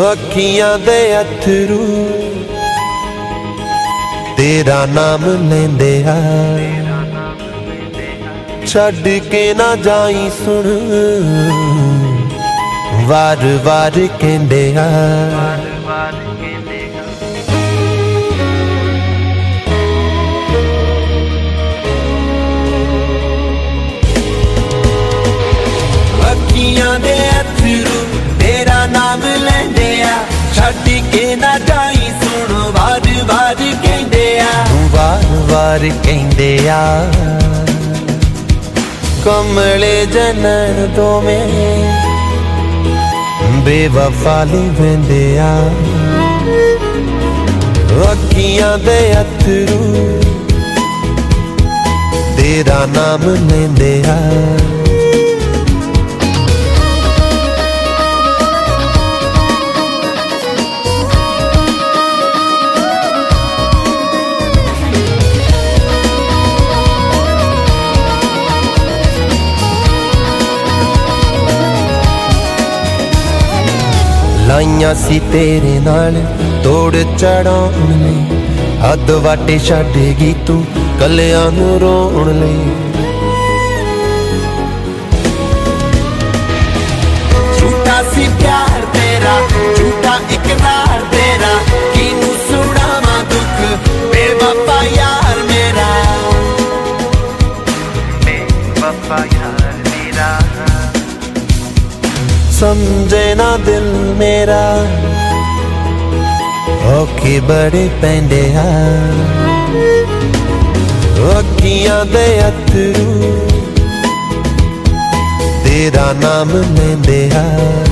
अखियां दे अथरू तेरा नाम लेंदे आ, छड़ के ना जाई सुन वार वार कहंदे आ। अखियां दे अथरू तेरा नाम लेंदे आ, छड़ के ना जाई सुन वार वार कहंदे आ, वार वार कहंदे आ। कमले जनन तो में बेवफाली वेंदे आ, अखियां दे अथरू तेरा नाम लेंदे आ। लाइयां सी तेरे नाल तोड़ चढ़ाउण लई, हद वाटे छड्डेगी तू कलियां नूं रोण लई। झूठा सी प्यार तेरा, झूठा इकरार तेरा, किनू सुणावां दुख बेवफा यार मेरा, बेवफा यार मेरा। समझे ना दिल मेरा औखे बड़े पैंदे आ, अखियां दे अथरू तेरा नाम लेंदे आ।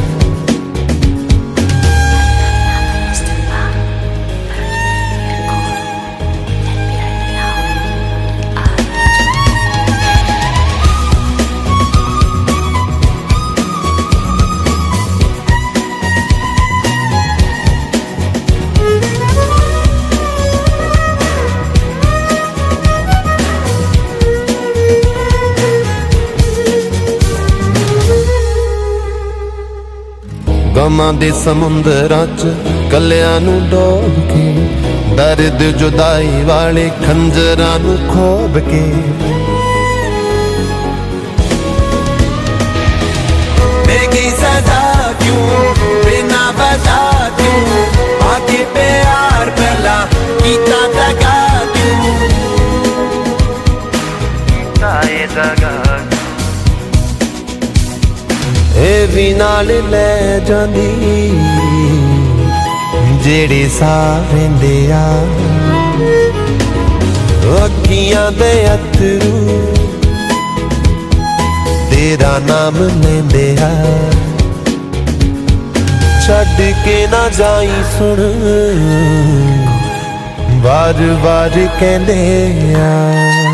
गमां दे समुंदरां च कलियां नूं डोब के, दर्द जुदाई वाले खंजरां नूं खोब के, बेगी सजा क्यों बिना वजह क्यों, आगे प्यार भला कीता दगा क्यों, कीता ए दगा ए भी नाल ले जांदी जेड़े सावेंदे आ, अखियां दे अथरू तेरा नाम लेंदे आ, छड़ के ना जाई सुन वार वार कहंदे आ।